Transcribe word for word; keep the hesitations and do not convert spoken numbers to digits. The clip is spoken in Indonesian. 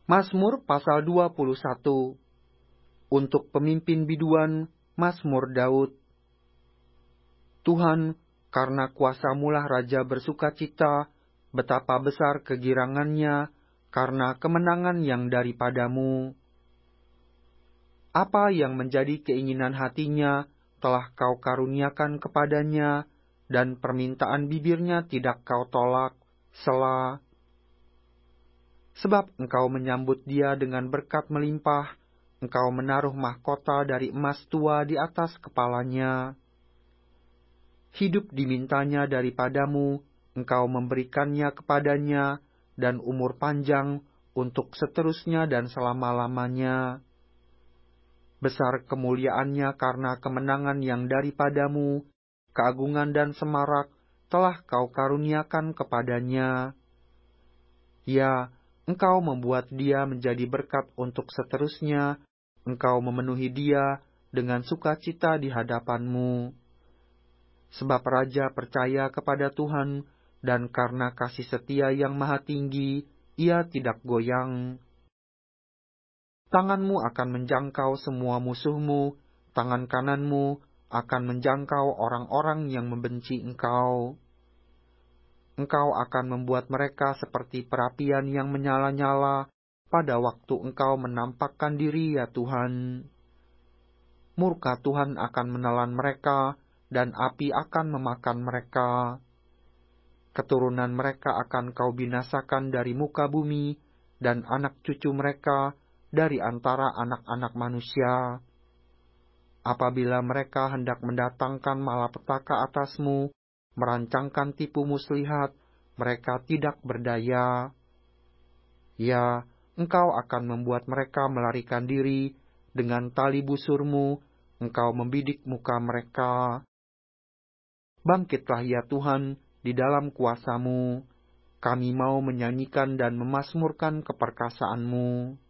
Mazmur pasal dua puluh satu. Untuk pemimpin biduan, Mazmur Daud. Tuhan, karena kuasa-Mulah raja bersukacita, betapa besar kegirangannya, karena kemenangan yang daripadamu. Apa yang menjadi keinginan hatinya, telah kau karuniakan kepadanya, dan permintaan bibirnya tidak kau tolak, Selah. Sebab engkau menyambut dia dengan berkat melimpah, engkau menaruh mahkota dari emas tua di atas kepalanya. Hidup dimintanya daripadamu, engkau memberikannya kepadanya, dan umur panjang untuk seterusnya dan selama-lamanya. Besar kemuliaannya karena kemenangan yang daripadamu, keagungan dan semarak telah kau karuniakan kepadanya. Ya, engkau membuat dia menjadi berkat untuk seterusnya, engkau memenuhi dia dengan sukacita di hadapanmu. Sebab raja percaya kepada Tuhan, dan karena kasih setia yang maha tinggi, ia tidak goyang. Tanganmu akan menjangkau semua musuhmu, tangan kananmu akan menjangkau orang-orang yang membenci engkau. Engkau akan membuat mereka seperti perapian yang menyala-nyala pada waktu engkau menampakkan diri, ya Tuhan. Murka Tuhan akan menelan mereka, dan api akan memakan mereka. Keturunan mereka akan kau binasakan dari muka bumi, dan anak cucu mereka dari antara anak-anak manusia. Apabila mereka hendak mendatangkan malapetaka atasmu, merancangkan tipu muslihat, mereka tidak berdaya. Ya, engkau akan membuat mereka melarikan diri, dengan tali busurmu, engkau membidik muka mereka. Bangkitlah ya Tuhan, di dalam kuasa-Mu, kami mau menyanyikan dan memazmurkan keperkasaanmu.